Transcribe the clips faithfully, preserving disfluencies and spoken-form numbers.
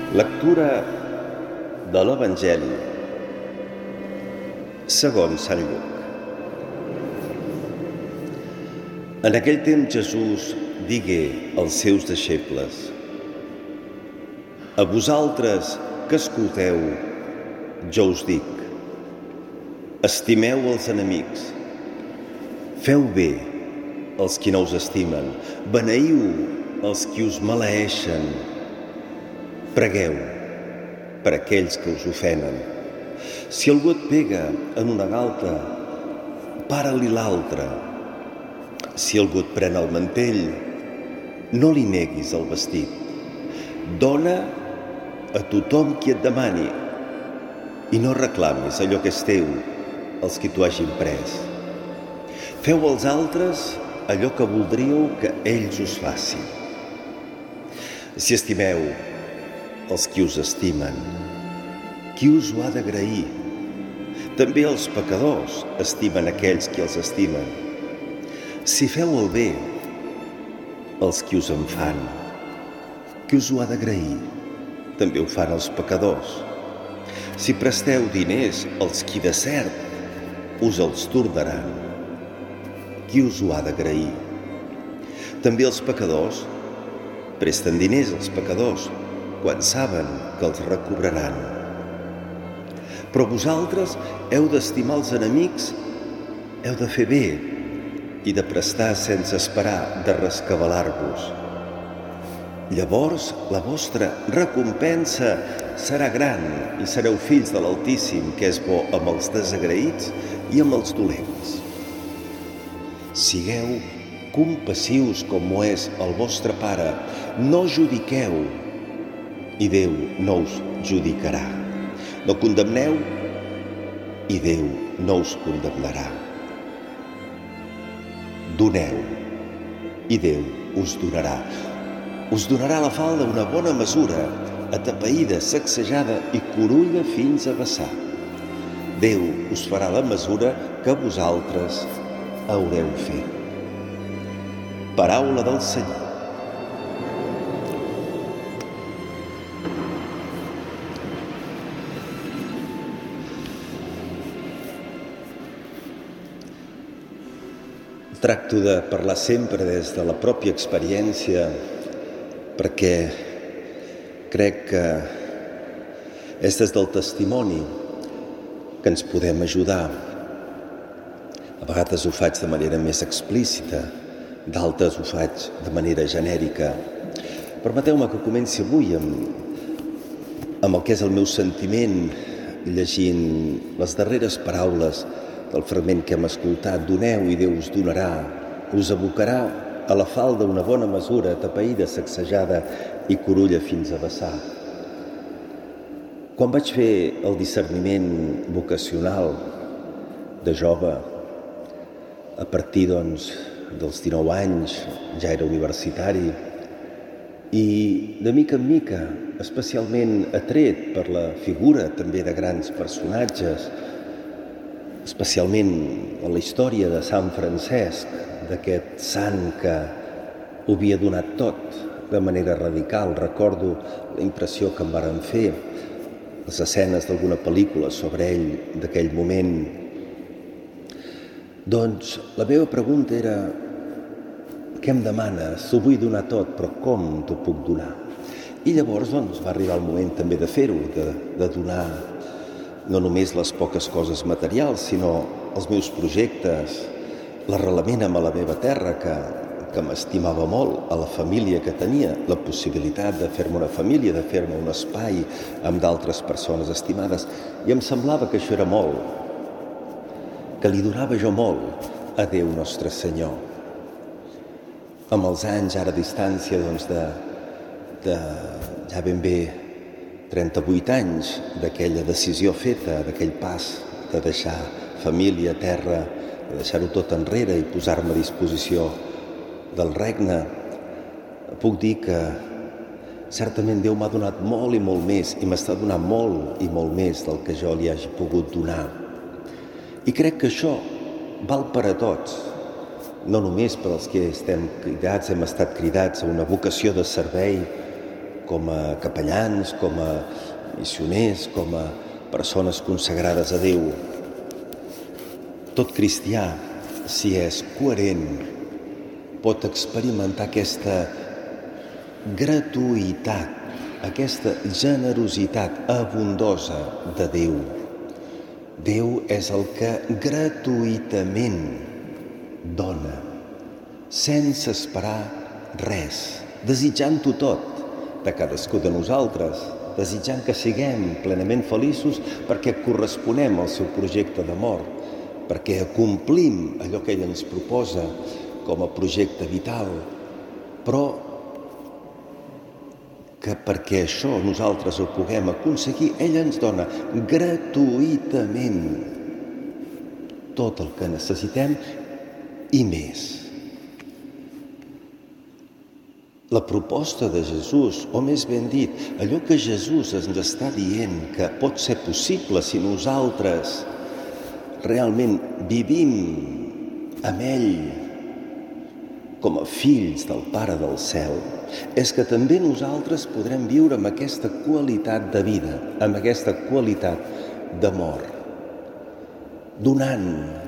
Lectura de l'Evangeli segons Sant Lluc. En aquell temps Jesús digué als seus deixebles: A vosaltres que escolteu, jo us dic, estimeu els enemics, feu bé als qui no us estimen, beneïu els qui us maleeixen, pregueu per aquells que us ofenen. Si algú et pega en una galta, para-li l'altra. Si algú et pren el mantell, no li neguis el vestit. Dona a tothom qui et demani i no reclamis allò que és teu als qui t'ho hagin pres. Feu als altres allò que voldríeu que ells us facin. Si estimeu els qui us estimen, qui us ho ha d'agrair? També els pecadors estimen aquells qui els estimen. Si feu el bé als qui us en fan, qui us ho ha d'agrair? També ho fan els pecadors. Si presteu diners als qui de cert us els tornaran, qui us ho ha d'agrair? També els pecadors presten diners als pecadors quan saben que els recobraran. Però vosaltres heu d'estimar els enemics, heu de fer bé i de prestar sense esperar de rescabalar-vos. Llavors la vostra recompensa serà gran i sereu fills de l'Altíssim, que és bo amb els desagraïts i amb els dolents. Sigueu compassius com ho és el vostre Pare, no judiqueu i Déu no us judicarà. No condemneu i Déu no us condemnarà. Doneu i Déu us donarà. Us donarà a la falda una bona mesura, atapeïda, sacsejada i curulla fins a vessar. Déu us farà la mesura que vosaltres haureu fet. Paraula del Senyor. Tracto de parlar sempre des de la pròpia experiència perquè crec que és des del testimoni que ens podem ajudar. A vegades ho faig de manera més explícita, d'altres ho faig de manera genèrica. Permeteu-me que comenci avui amb, amb el que és el meu sentiment llegint les darreres paraules del fragment que hem escoltat. Doneu i Déu us donarà, us abocarà a la falda una bona mesura, atapeïda, sacsejada i curulla fins a vessar. Quan vaig fer el discerniment vocacional de jove, a partir doncs, dels dinou anys, ja era universitari, i de mica en mica, especialment atret per la figura també de grans personatges, especialment en la història de Sant Francesc, d'aquest sant que ho havia donat tot de manera radical. Recordo la impressió que em varen fer les escenes d'alguna pel·lícula sobre ell d'aquell moment. Doncs la meva pregunta era: què em demanes? T'ho vull donar tot, però com t'ho puc donar? I llavors doncs, va arribar el moment també de fer-ho, de, de donar no només les poques coses materials, sinó els meus projectes, l'arrelament amb la meva terra, que, que m'estimava molt, a la família que tenia, la possibilitat de fer-me una família, de fer-me un espai amb d'altres persones estimades. I em semblava que això era molt, que li donava jo molt a Déu Nostre Senyor. Amb els anys, ara a distància, doncs, de, de ja ben bé trenta-vuit anys d'aquella decisió feta, d'aquell pas de deixar família, terra, de deixar-ho tot enrere i posar-me a disposició del regne, puc dir que certament Déu m'ha donat molt i molt més i m'està donant molt i molt més del que jo li hagi pogut donar. I crec que això val per a tots, no només per als que estem cridats, hem estat cridats a una vocació de servei, com a capellans, com a missioners, com a persones consagrades a Déu. Tot cristià, si és coherent, pot experimentar aquesta gratuïtat, aquesta generositat abundosa de Déu. Déu és el que gratuïtament dona, sense esperar res, desitjant-ho tot de cadascú de nosaltres, desitjant que siguem plenament feliços perquè corresponem al seu projecte d'amor, perquè acomplim allò que ell ens proposa com a projecte vital, però que perquè això nosaltres ho puguem aconseguir, ell ens dona gratuïtament tot el que necessitem i més. La proposta de Jesús, o més ben dit, allò que Jesús ens està dient que pot ser possible si nosaltres realment vivim amb ell com a fills del Pare del Cel, és que també nosaltres podrem viure amb aquesta qualitat de vida, amb aquesta qualitat d'amor, donant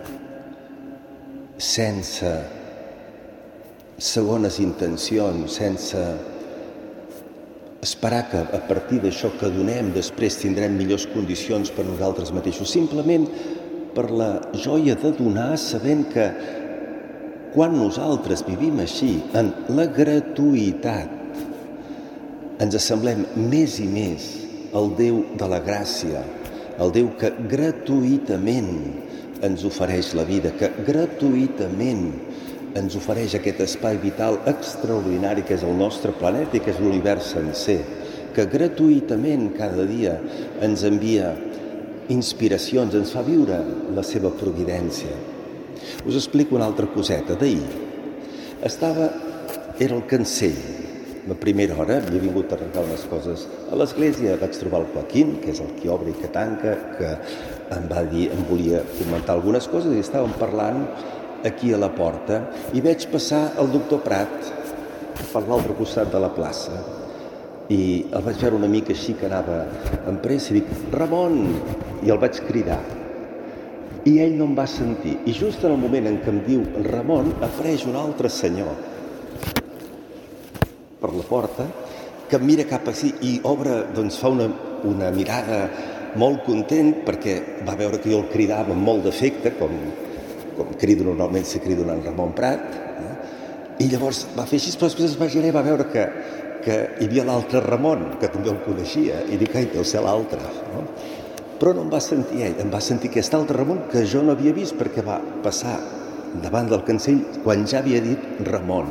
sense segones intencions, sense esperar que a partir d'això que donem després tindrem millors condicions per nosaltres mateixos, simplement per la joia de donar, sabent que quan nosaltres vivim així, en la gratuïtat, ens assemblem més i més al Déu de la gràcia, al Déu que gratuïtament ens ofereix la vida, que gratuïtament ens ofereix aquest espai vital extraordinari que és el nostre planeta i que és l'univers sencer, que gratuïtament cada dia ens envia inspiracions, ens fa viure la seva providència. Us explico una altra coseta. D'ahir estava, era el cancell, la primera hora, havia vingut a arreglar unes coses a l'església, vaig trobar el Joaquín, que és el qui obre i que tanca, que em va dir, em volia comentar algunes coses i estàvem parlant aquí a la porta i veig passar el doctor Prat per l'altre costat de la plaça i el vaig veure una mica així que anava en pressa i dic, Ramon, i el vaig cridar. I ell no em va sentir. I just en el moment en què em diu Ramon, apareix un altre senyor per la porta que em mira cap així i obre, doncs fa una, una mirada molt content perquè va veure que jo el cridava amb molt d'afecte, com, com crido normalment si crido en Ramon Prat, no? I llavors va fer així, però després es va girar i va veure que, que hi havia l'altre Ramon, que també el coneixia, i dic, ai, deu ser l'altre, no? Però no em va sentir ell, em va sentir aquest altre Ramon que jo no havia vist perquè va passar davant del cancell quan ja havia dit Ramon.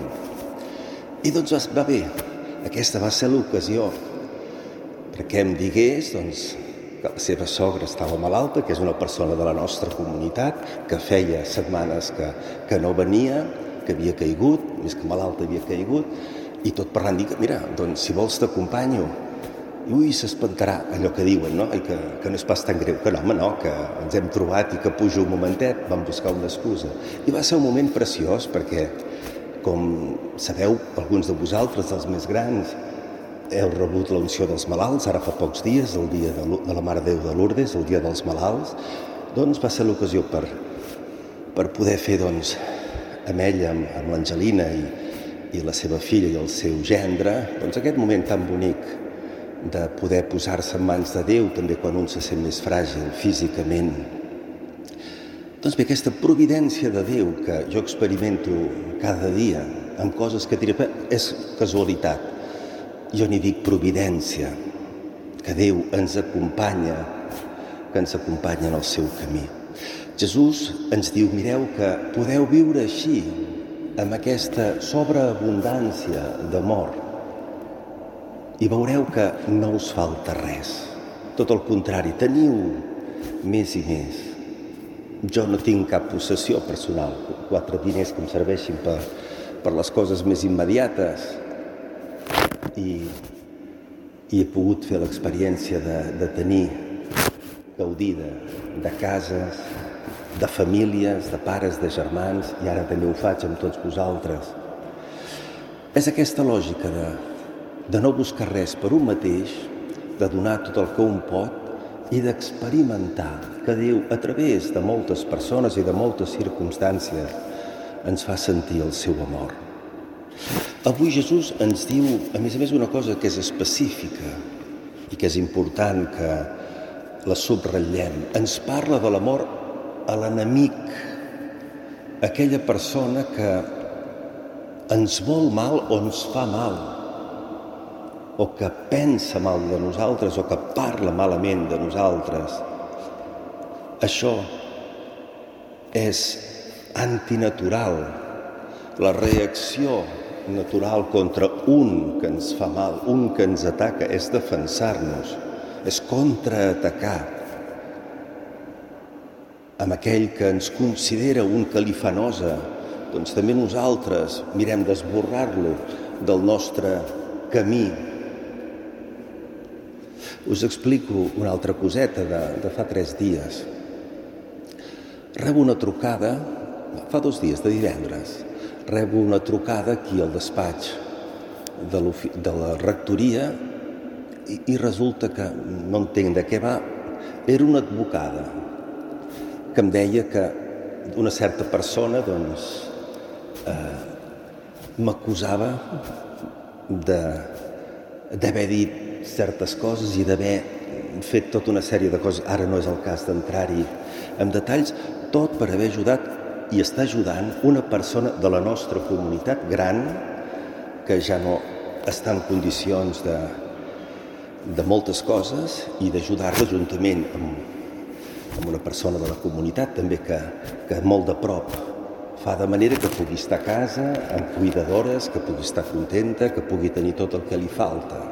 I doncs va bé, aquesta va ser l'ocasió perquè em digués doncs, que la seva sogra estava malalta, que és una persona de la nostra comunitat, que feia setmanes que, que no venia, que havia caigut, més que malalta havia caigut, i tot parlant, dic, mira, doncs si vols t'acompanyo. I ui, s'espantarà allò que diuen, no? I que, que no és pas tan greu, que no, home, no, que ens hem trobat i que pujo un momentet, vam buscar una excusa. I va ser un moment preciós perquè, com sabeu, alguns de vosaltres, els més grans, heu rebut l'unció dels malalts, ara fa pocs dies, el dia de, de la Mare de Déu de Lourdes, el dia dels malalts, doncs va ser l'ocasió per, per poder fer, doncs, amb ella, amb, amb l'Angelina i, i la seva filla i el seu gendre, doncs aquest moment tan bonic de poder posar-se en mans de Déu, també quan un se sent més fràgil físicament. Doncs bé, aquesta providència de Déu que jo experimento cada dia amb coses que diré, és casualitat. Jo n'hi dic providència, que Déu ens acompanya, que ens acompanya en el seu camí. Jesús ens diu, mireu que podeu viure així, amb aquesta sobreabundància d'amor, i veureu que no us falta res. Tot el contrari, teniu més i més. Jo no tinc cap possessió personal, quatre diners que em serveixin per, per les coses més immediates. I, i he pogut fer l'experiència de, de tenir, gaudir de, de cases, de famílies, de pares, de germans, i ara també ho faig amb tots vosaltres. És aquesta lògica de de no buscar res per un mateix, de donar tot el que un pot i d'experimentar que Déu, a través de moltes persones i de moltes circumstàncies, ens fa sentir el seu amor. Avui Jesús ens diu, a més a més, una cosa que és específica i que és important que la subratllem. Ens parla de l'amor a l'enemic, aquella persona que ens vol mal o ens fa mal, o que pensa mal de nosaltres o que parla malament de nosaltres. Això és antinatural. La reacció natural contra un que ens fa mal, un que ens ataca, és defensar-nos, és contraatacar amb aquell que ens considera un que li fa nosa. Doncs també nosaltres mirem d'esborrar-lo del nostre camí. Us explico una altra coseta de, de fa tres dies. Rebo una trucada, fa dos dies, de divendres, rebo una trucada aquí al despatx de, de la rectoria i, i resulta que no entenc de què va. Era una advocada que em deia que una certa persona doncs, eh, m'acusava d'haver dit certes coses i d'haver fet tota una sèrie de coses. Ara no és el cas d'entrar-hi en detalls, tot per haver ajudat i està ajudant una persona de la nostra comunitat gran que ja no està en condicions de, de moltes coses i d'ajudar-la juntament amb, amb una persona de la comunitat també que, que molt de prop fa de manera que pugui estar a casa, amb cuidadores, que pugui estar contenta, que pugui tenir tot el que li falta.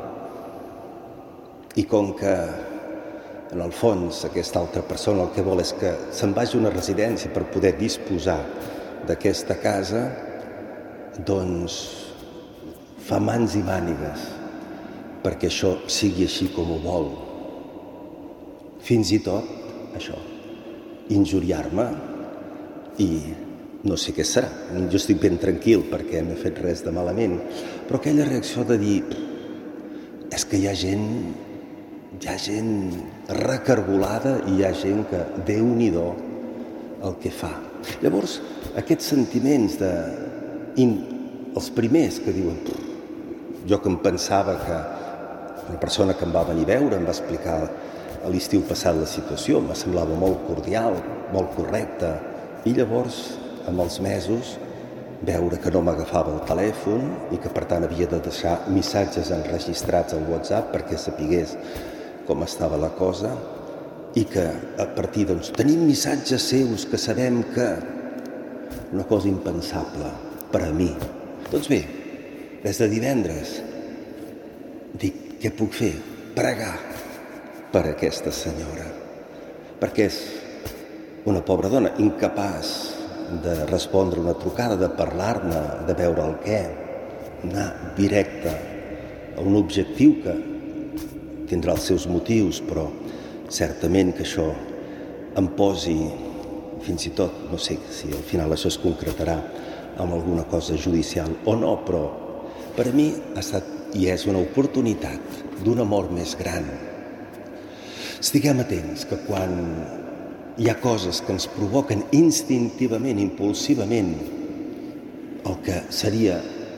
I com que en el fons, aquesta altra persona el que vol és que se'n vagi a una residència per poder disposar d'aquesta casa, doncs fa mans i mànigues perquè això sigui així com ho vol. Fins i tot, això, injuriar-me i no sé què serà. Jo estic ben tranquil perquè no he fet res de malament, però aquella reacció de dir és que hi ha gent hi ha gent recargolada i hi ha gent que, Déu-n'hi-do, el que fa. Llavors, aquests sentiments de... els primers que diuen... Jo que em pensava que una persona que em va venir a veure em va explicar a l'estiu passat la situació, em semblava molt cordial, molt correcta, i llavors, amb els mesos, veure que no m'agafava el telèfon i que, per tant, havia de deixar missatges enregistrats al WhatsApp perquè sapigués com estava la cosa i que a partir, doncs, tenim missatges seus que sabem que... una cosa impensable per a mi. Doncs bé, des de divendres dic, què puc fer? Pregar per aquesta senyora, perquè és una pobra dona incapaç de respondre una trucada, de parlar-ne, de veure el què, anar directe a un objectiu que tindrà els seus motius, però certament que això em posi, fins i tot, no sé si al final això es concretarà amb alguna cosa judicial o no, però per a mi ha estat i és una oportunitat d'un amor més gran. Estiguem atents que quan hi ha coses que ens provoquen instintivament, impulsivament, el que seria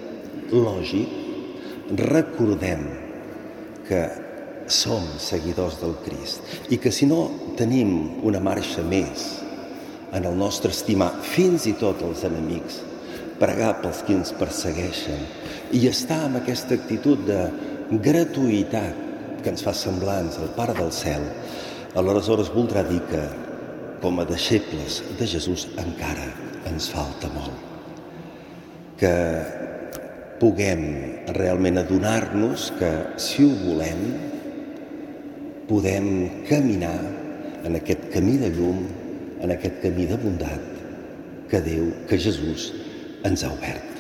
lògic, recordem que som seguidors del Crist i que si no tenim una marxa més en el nostre estimar fins i tot els enemics, pregar pels qui ens persegueixen i estar amb aquesta actitud de gratuïtat que ens fa semblants al Pare del Cel, aleshores voldrà dir que com a deixebles de Jesús encara ens falta molt. Que puguem realment adonar-nos que si ho volem podem caminar en aquest camí de llum, en aquest camí de bondat que Déu, que Jesús ens ha obert.